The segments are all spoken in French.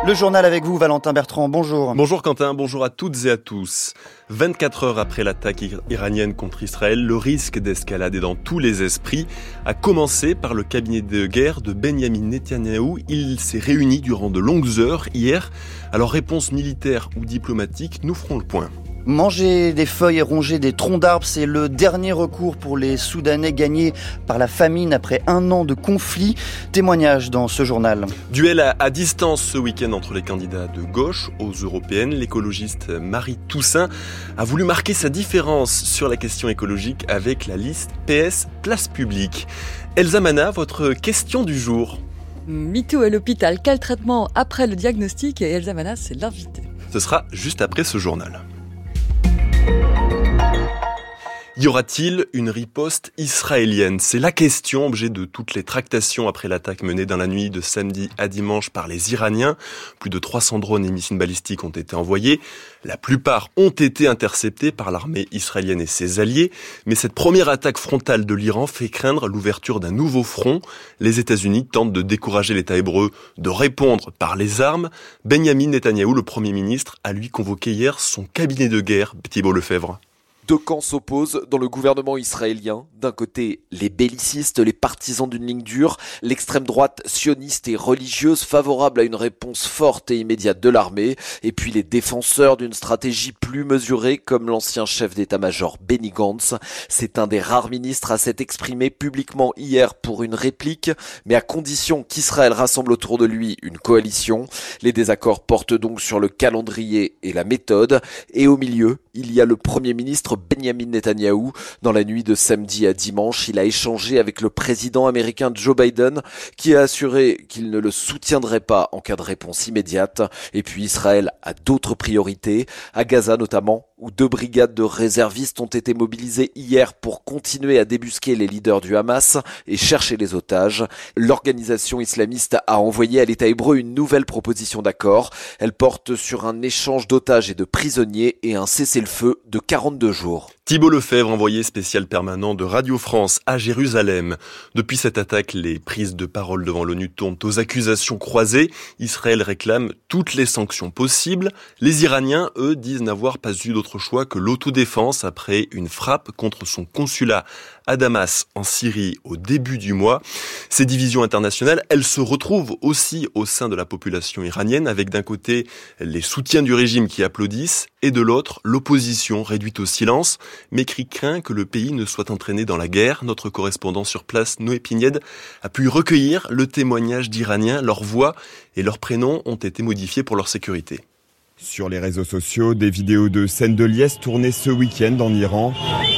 Le journal avec vous, Valentin Bertrand, bonjour. Bonjour Quentin, bonjour à toutes et à tous. 24 heures après l'attaque iranienne contre Israël, le risque d'escalade est dans tous les esprits, à commencer par le cabinet de guerre de Benyamin Netanyahou. Il s'est réuni durant de longues heures hier. Alors réponse militaire ou diplomatique, nous ferons le point. Manger des feuilles et ronger des troncs d'arbres, c'est le dernier recours pour les Soudanais gagnés par la famine après un an de conflit. Témoignage dans ce journal. Duel à distance ce week-end entre les candidats de gauche aux européennes. L'écologiste Marie Toussaint a voulu marquer sa différence sur la question écologique avec la liste PS Place Publique. Elsa Mana, votre question du jour. MeToo à l'hôpital, quel traitement après le diagnostic? Et Elsa Mana, c'est l'invité. Ce sera juste après ce journal. Y aura-t-il une riposte israélienne ? C'est la question, objet de toutes les tractations après l'attaque menée dans la nuit de samedi à dimanche par les Iraniens. Plus de 300 drones et missiles balistiques ont été envoyés. La plupart ont été interceptés par l'armée israélienne et ses alliés. Mais cette première attaque frontale de l'Iran fait craindre l'ouverture d'un nouveau front. Les États-Unis tentent de décourager l'État hébreu de répondre par les armes. Benyamin Netanyahou, le Premier ministre, a lui convoqué hier son cabinet de guerre. Thibault Lefebvre. Deux camps s'opposent dans le gouvernement israélien. D'un côté, les bellicistes, les partisans d'une ligne dure, l'extrême droite sioniste et religieuse favorable à une réponse forte et immédiate de l'armée, et puis les défenseurs d'une stratégie plus mesurée comme l'ancien chef d'état-major Benny Gantz. C'est un des rares ministres à s'être exprimé publiquement hier pour une réplique, mais à condition qu'Israël rassemble autour de lui une coalition. Les désaccords portent donc sur le calendrier et la méthode, et au milieu, il y a le Premier ministre Benyamin Netanyahou. Dans la nuit de samedi à dimanche, il a échangé avec le président américain Joe Biden, qui a assuré qu'il ne le soutiendrait pas en cas de réponse immédiate. Et puis Israël a d'autres priorités, à Gaza notamment, où 2 brigades de réservistes ont été mobilisées hier pour continuer à débusquer les leaders du Hamas et chercher les otages. L'organisation islamiste a envoyé à l'État hébreu une nouvelle proposition d'accord. Elle porte sur un échange d'otages et de prisonniers et un cessez-le-feu de 42 jours. Thibault Lefebvre, envoyé spécial permanent de Radio France à Jérusalem. Depuis cette attaque, les prises de parole devant l'ONU tournent aux accusations croisées. Israël réclame toutes les sanctions possibles. Les Iraniens, eux, disent n'avoir pas eu d'autre choix que l'autodéfense après une frappe contre son consulat à Damas en Syrie au début du mois. Ces divisions internationales, elles se retrouvent aussi au sein de la population iranienne, avec d'un côté les soutiens du régime qui applaudissent et de l'autre l'opposition réduite au silence, mais qui craint que le pays ne soit entraîné dans la guerre. Notre correspondant sur place, Noé Pignède, a pu recueillir le témoignage d'Iraniens. Leurs voix et leurs prénoms ont été modifiés pour leur sécurité. Sur les réseaux sociaux, des vidéos de scènes de liesse tournées ce week-end en Iran.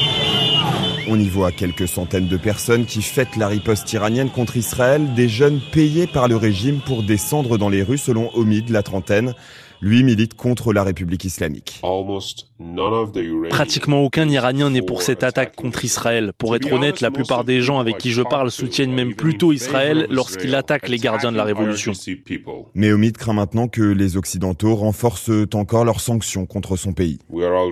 On y voit quelques centaines de personnes qui fêtent la riposte iranienne contre Israël, des jeunes payés par le régime pour descendre dans les rues selon Omid, la trentaine. Lui milite contre la République islamique. Pratiquement aucun Iranien n'est pour cette attaque contre Israël. Pour être honnête, la plupart des gens avec qui je parle soutiennent même plutôt Israël lorsqu'il attaque les gardiens de la révolution. Mais Omid craint maintenant que les Occidentaux renforcent encore leurs sanctions contre son pays.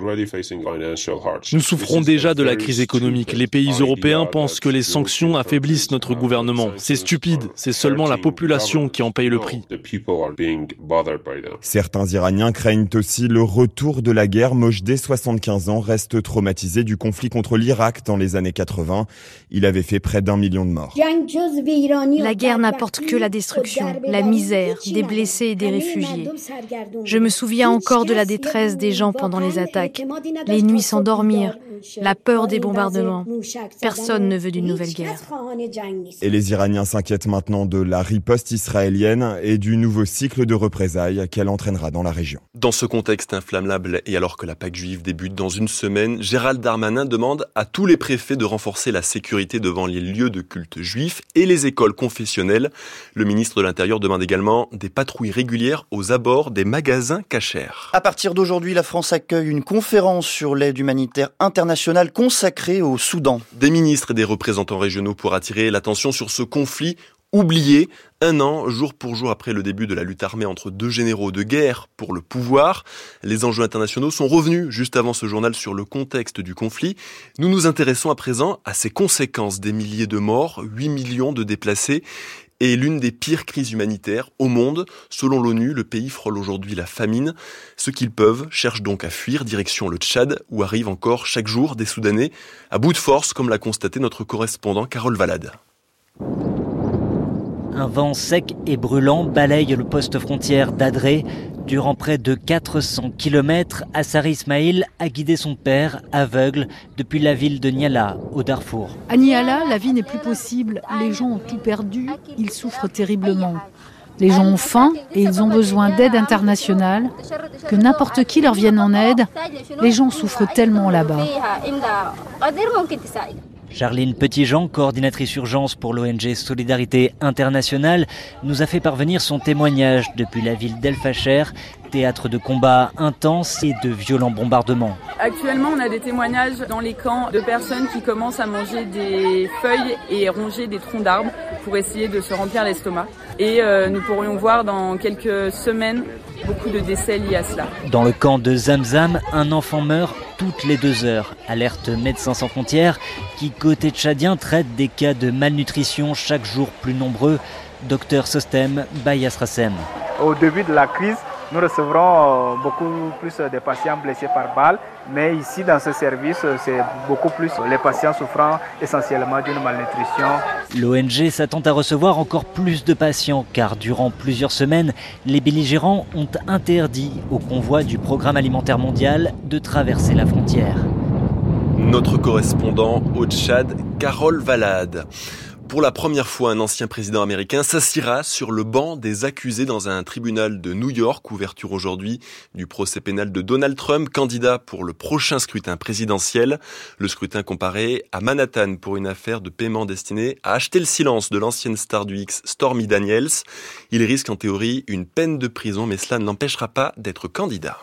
Nous souffrons déjà de la crise économique. Les pays européens pensent que les sanctions affaiblissent notre gouvernement. C'est stupide, c'est seulement la population qui en paye le prix. Certains Iraniens craignent aussi le retour de la guerre. Mojdeh, 75 ans, reste traumatisé du conflit contre l'Irak dans les années 80. Il avait fait près d'1 million de morts. La guerre n'apporte que la destruction, la misère, des blessés et des réfugiés. Je me souviens encore de la détresse des gens pendant les attaques, les nuits sans dormir, la peur des bombardements. Personne ne veut d'une nouvelle guerre. Et les Iraniens s'inquiètent maintenant de la riposte israélienne et du nouveau cycle de représailles qu'elle entraînera dans la région. Dans ce contexte inflammable et alors que la Pâque juive débute dans une semaine, Gérald Darmanin demande à tous les préfets de renforcer la sécurité devant les lieux de culte juifs et les écoles confessionnelles. Le ministre de l'Intérieur demande également des patrouilles régulières aux abords des magasins cachers. À partir d'aujourd'hui, la France accueille une conférence sur l'aide humanitaire internationale consacrée au Soudan. Des ministres et des représentants régionaux pour attirer l'attention sur ce conflit oublié, un an, jour pour jour après le début de la lutte armée entre deux généraux de guerre pour le pouvoir. Les enjeux internationaux sont revenus juste avant ce journal sur le contexte du conflit. Nous nous intéressons à présent à ses conséquences, des milliers de morts, 8 millions de déplacés est l'une des pires crises humanitaires au monde. Selon l'ONU, le pays frôle aujourd'hui la famine. Ceux qu'ils peuvent cherchent donc à fuir direction le Tchad, où arrivent encore chaque jour des Soudanais à bout de force, comme l'a constaté notre correspondant Carole Valade. Un vent sec et brûlant balaye le poste frontière d'Adré. Durant près de 400 km, Assari Ismail a guidé son père, aveugle, depuis la ville de Niala, au Darfour. À Niala, la vie n'est plus possible. Les gens ont tout perdu. Ils souffrent terriblement. Les gens ont faim et ils ont besoin d'aide internationale. Que n'importe qui leur vienne en aide. Les gens souffrent tellement là-bas. Charline Petitjean, coordinatrice urgence pour l'ONG Solidarité Internationale, nous a fait parvenir son témoignage depuis la ville d'El Fasher, théâtre de combats intenses et de violents bombardements. Actuellement, on a des témoignages dans les camps de personnes qui commencent à manger des feuilles et ronger des troncs d'arbres pour essayer de se remplir l'estomac. Et nous pourrions voir dans quelques semaines beaucoup de décès liés à cela. Dans le camp de Zamzam, un enfant meurt toutes les 2 heures. Alerte Médecins sans frontières qui, côté tchadien, traite des cas de malnutrition chaque jour plus nombreux. Docteur Sostem Bayas Rassem. Au début de la crise, nous recevrons beaucoup plus de patients blessés par balle, mais ici dans ce service, c'est beaucoup plus les patients souffrant essentiellement d'une malnutrition. L'ONG s'attend à recevoir encore plus de patients car durant plusieurs semaines, les belligérants ont interdit au convoi du Programme alimentaire mondial de traverser la frontière. Notre correspondant au Tchad, Carole Valade. Pour la première fois, un ancien président américain s'assiera sur le banc des accusés dans un tribunal de New York. Ouverture aujourd'hui du procès pénal de Donald Trump, candidat pour le prochain scrutin présidentiel. Le scrutin comparé à Manhattan pour une affaire de paiement destinée à acheter le silence de l'ancienne star du X, Stormy Daniels. Il risque en théorie une peine de prison, mais cela ne l'empêchera pas d'être candidat.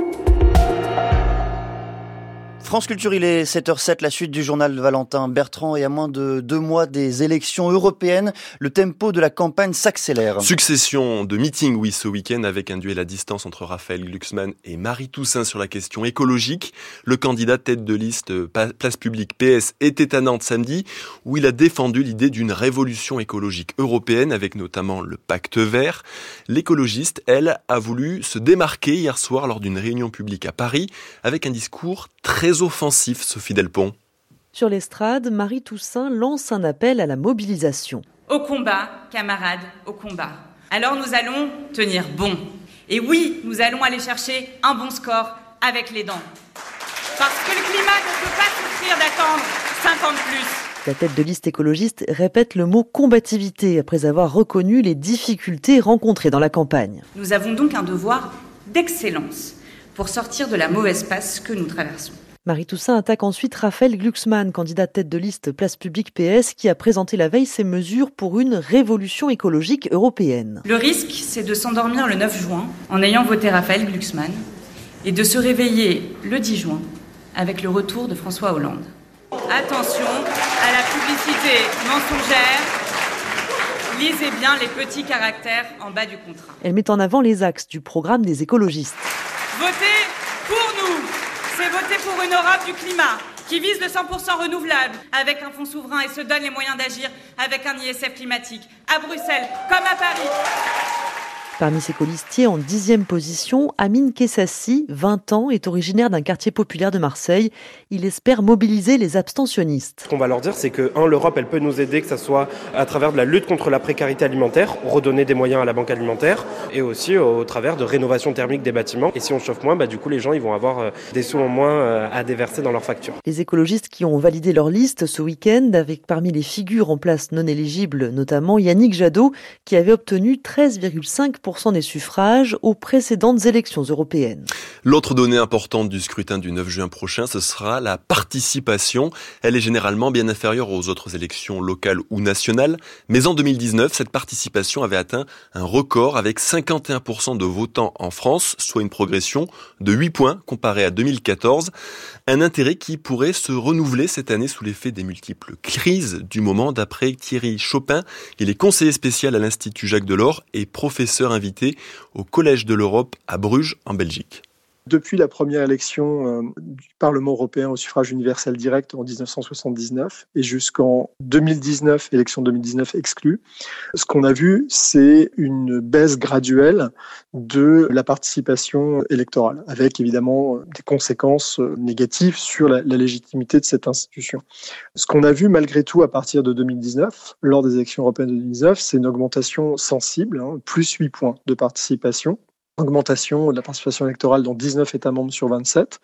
France Culture, il est 7h07, la suite du journal de Valentin Bertrand, et à moins de 2 mois des élections européennes, le tempo de la campagne s'accélère. Succession de meetings, oui, ce week-end, avec un duel à distance entre Raphaël Glucksmann et Marie Toussaint sur la question écologique. Le candidat tête de liste Place Publique PS était à Nantes samedi, où il a défendu l'idée d'une révolution écologique européenne, avec notamment le pacte vert. L'écologiste, elle, a voulu se démarquer hier soir lors d'une réunion publique à Paris, avec un discours très offensif, Sophie Delpont. Sur l'estrade, Marie Toussaint lance un appel à la mobilisation. Au combat, camarades, au combat. Alors nous allons tenir bon. Et oui, nous allons aller chercher un bon score avec les dents. Parce que le climat ne peut pas souffrir d'attendre 5 ans de plus. La tête de liste écologiste répète le mot combativité après avoir reconnu les difficultés rencontrées dans la campagne. Nous avons donc un devoir d'excellence pour sortir de la mauvaise passe que nous traversons. Marie Toussaint attaque ensuite Raphaël Glucksmann, candidat tête de liste Place Publique PS, qui a présenté la veille ses mesures pour une révolution écologique européenne. Le risque, c'est de s'endormir le 9 juin en ayant voté Raphaël Glucksmann et de se réveiller le 10 juin avec le retour de François Hollande. Attention à la publicité mensongère. Lisez bien les petits caractères en bas du contrat. Elle met en avant les axes du programme des écologistes. Votez pour nous, c'est voter pour une Europe du climat qui vise le 100% renouvelable avec un fonds souverain et se donne les moyens d'agir avec un ISF climatique à Bruxelles comme à Paris. Parmi ses colistiers, en 10e position, Amine Kessassi, 20 ans, est originaire d'un quartier populaire de Marseille. Il espère mobiliser les abstentionnistes. Ce qu'on va leur dire, c'est que, l'Europe, elle peut nous aider, que ce soit à travers de la lutte contre la précarité alimentaire, redonner des moyens à la banque alimentaire, et aussi au travers de rénovation thermique des bâtiments. Et si on chauffe moins, du coup, les gens ils vont avoir des sous en moins à déverser dans leurs factures. Les écologistes qui ont validé leur liste ce week-end, avec parmi les figures en place non éligibles, notamment Yannick Jadot, qui avait obtenu 13,5% des suffrages aux précédentes élections européennes. L'autre donnée importante du scrutin du 9 juin prochain, ce sera la participation. Elle est généralement bien inférieure aux autres élections locales ou nationales. Mais en 2019, cette participation avait atteint un record avec 51% de votants en France, soit une progression de 8 points comparé à 2014. Un intérêt qui pourrait se renouveler cette année sous l'effet des multiples crises du moment, d'après Thierry Chopin. Il est conseiller spécial à l'Institut Jacques Delors et professeur invité au Collège de l'Europe à Bruges, en Belgique. Depuis la première élection du Parlement européen au suffrage universel direct en 1979 et jusqu'en 2019, élection 2019 exclue, ce qu'on a vu, c'est une baisse graduelle de la participation électorale, avec évidemment des conséquences négatives sur la légitimité de cette institution. Ce qu'on a vu malgré tout à partir de 2019, lors des élections européennes de 2019, c'est une augmentation sensible, plus 8 points de participation. Augmentation de la participation électorale dans 19 États membres sur 27.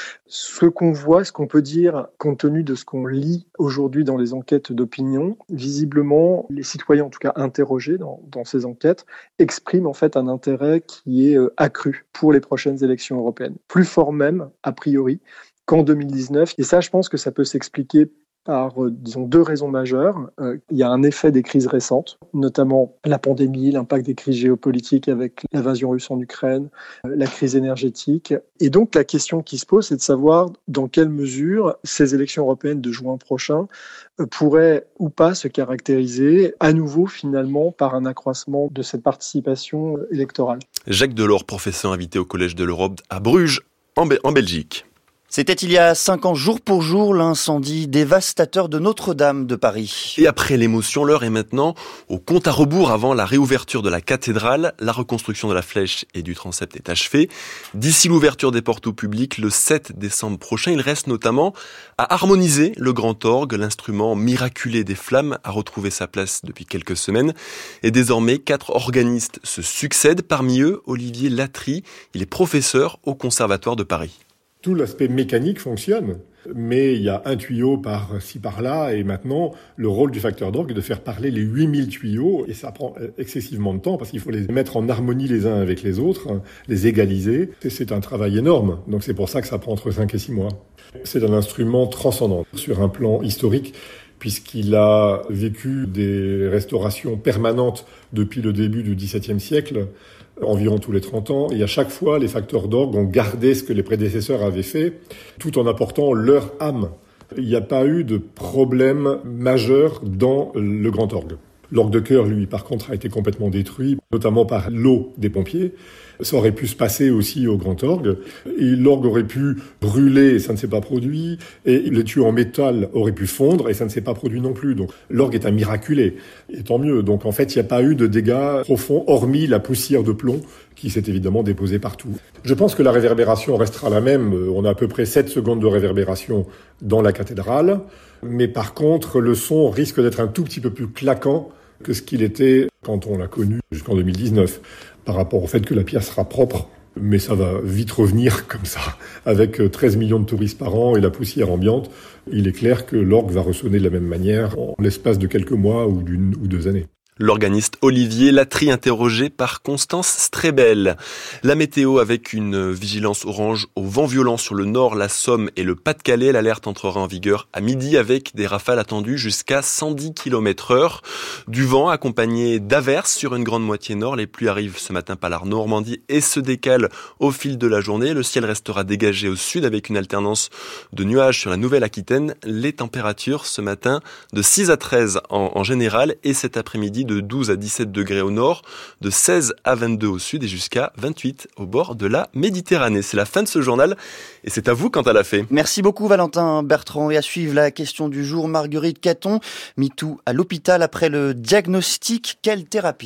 Ce qu'on voit, ce qu'on peut dire, compte tenu de ce qu'on lit aujourd'hui dans les enquêtes d'opinion, visiblement, les citoyens, en tout cas interrogés dans ces enquêtes, expriment en fait un intérêt qui est accru pour les prochaines élections européennes. Plus fort même, a priori, qu'en 2019. Et ça, je pense que ça peut s'expliquer par, disons, deux raisons majeures. Il y a un effet des crises récentes, notamment la pandémie, l'impact des crises géopolitiques avec l'invasion russe en Ukraine, la crise énergétique. Et donc, la question qui se pose, c'est de savoir dans quelle mesure ces élections européennes de juin prochain pourraient ou pas se caractériser à nouveau, finalement, par un accroissement de cette participation électorale. Jacques Delors, professeur invité au Collège de l'Europe à Bruges, en Belgique. C'était il y a 5 ans, jour pour jour, l'incendie dévastateur de Notre-Dame de Paris. Et après l'émotion, l'heure est maintenant au compte à rebours avant la réouverture de la cathédrale. La reconstruction de la flèche et du transept est achevée. D'ici l'ouverture des portes au public, le 7 décembre prochain, il reste notamment à harmoniser le grand orgue. L'instrument miraculé des flammes a retrouvé sa place depuis quelques semaines. Et désormais, 4 organistes se succèdent. Parmi eux, Olivier Latry. Il est professeur au Conservatoire de Paris. Tout l'aspect mécanique fonctionne, mais il y a un tuyau par-ci par-là, et maintenant, le rôle du facteur d'orgue est de faire parler les 8000 tuyaux, et ça prend excessivement de temps, parce qu'il faut les mettre en harmonie les uns avec les autres, les égaliser. Et c'est un travail énorme, donc c'est pour ça que ça prend entre 5 et 6 mois. C'est un instrument transcendant sur un plan historique, puisqu'il a vécu des restaurations permanentes depuis le début du XVIIe siècle, environ tous les 30 ans, et à chaque fois, les facteurs d'orgue ont gardé ce que les prédécesseurs avaient fait, tout en apportant leur âme. Il n'y a pas eu de problème majeur dans le grand orgue. L'orgue de chœur, lui, par contre, a été complètement détruit, notamment par l'eau des pompiers. Ça aurait pu se passer aussi au grand orgue. Et l'orgue aurait pu brûler et ça ne s'est pas produit. Et les tuyaux en métal auraient pu fondre et ça ne s'est pas produit non plus. Donc l'orgue est un miraculé. Et tant mieux. Donc en fait, il n'y a pas eu de dégâts profonds, hormis la poussière de plomb qui s'est évidemment déposée partout. Je pense que la réverbération restera la même. On a à peu près 7 secondes de réverbération dans la cathédrale. Mais par contre, le son risque d'être un tout petit peu plus claquant que ce qu'il était quand on l'a connu jusqu'en 2019, par rapport au fait que la pièce sera propre. Mais ça va vite revenir comme ça. Avec 13 millions de touristes par an et la poussière ambiante, il est clair que l'orgue va ressonner de la même manière en l'espace de quelques mois ou d'1 ou 2 années. L'organiste Olivier Latry, interrogé par Constance Strebel. La météo avec une vigilance orange au vent violent sur le nord, la Somme et le Pas-de-Calais. L'alerte entrera en vigueur à midi avec des rafales attendues jusqu'à 110 km/h. Du vent accompagné d'averses sur une grande moitié nord. Les pluies arrivent ce matin par la Normandie et se décalent au fil de la journée. Le ciel restera dégagé au sud avec une alternance de nuages sur la Nouvelle-Aquitaine. Les températures ce matin de 6 à 13 en général et cet après-midi de 12 à 17 degrés au nord, de 16 à 22 au sud et jusqu'à 28 au bord de la Méditerranée. C'est la fin de ce journal et c'est à vous quant à la fée. Merci beaucoup Valentin Bertrand. Et à suivre la question du jour, Marguerite Caton, MeToo à l'hôpital après le diagnostic, quelle thérapie ?